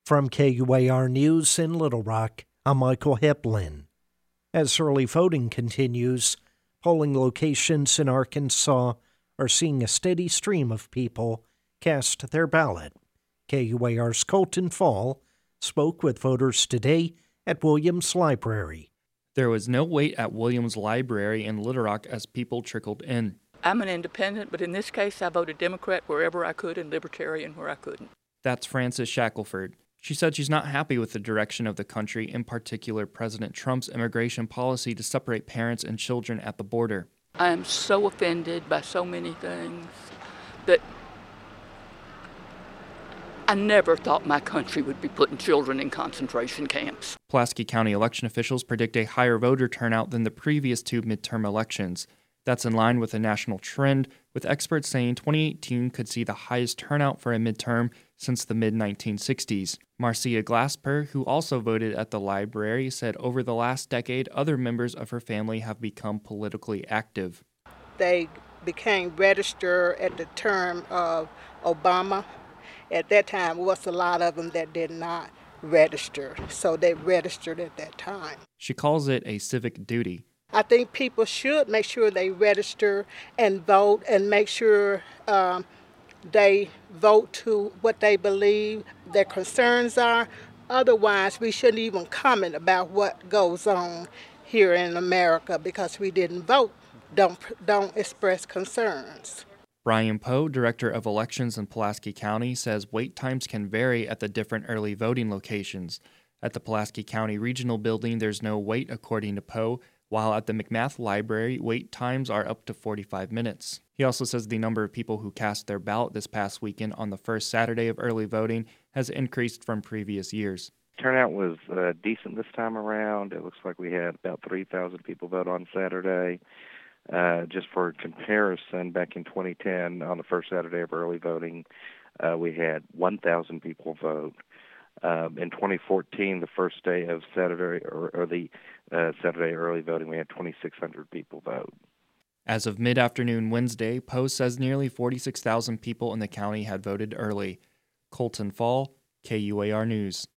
From KUAR News in Little Rock, I'm Michael Heplin. As early voting continues, polling locations in Arkansas are seeing a steady stream of people cast their ballot. KUAR's Colton Fall spoke with voters today at Williams Library. There was no wait at Williams Library in Little Rock as people trickled in. I'm an independent, but in this case I voted Democrat wherever I could and Libertarian where I couldn't. That's Frances Shackelford. She said she's not happy with the direction of the country, in particular President Trump's immigration policy to separate parents and children at the border. I am so offended by so many things that I never thought my country would be putting children in concentration camps. Pulaski County election officials predict a higher voter turnout than the previous two midterm elections. That's in line with a national trend, with experts saying 2018 could see the highest turnout for a midterm since the mid-1960s. Marcia Glasper, who also voted at the library, said over the last decade, other members of her family have become politically active. They became registered at the term of Obama. At that time, there was a lot of them that did not register, so they registered at that time. She calls it a civic duty. I think people should make sure they register and vote and make sure they vote to what they believe their concerns are. Otherwise, we shouldn't even comment about what goes on here in America because we didn't vote. Don't express concerns. Brian Poe, Director of Elections in Pulaski County, says wait times can vary at the different early voting locations. At the Pulaski County Regional Building, there's no wait, according to Poe, while at the McMath Library, wait times are up to 45 minutes. He also says the number of people who cast their ballot this past weekend on the first Saturday of early voting has increased from previous years. Turnout was decent this time around. It looks like we had about 3,000 people vote on Saturday. Just for comparison, back in 2010, on the first Saturday of early voting, we had 1,000 people vote. In 2014, the first day of Saturday or the Saturday early voting, we had 2,600 people vote. As of mid-afternoon Wednesday, Poe says nearly 46,000 people in the county had voted early. Colton Fall, KUAR News.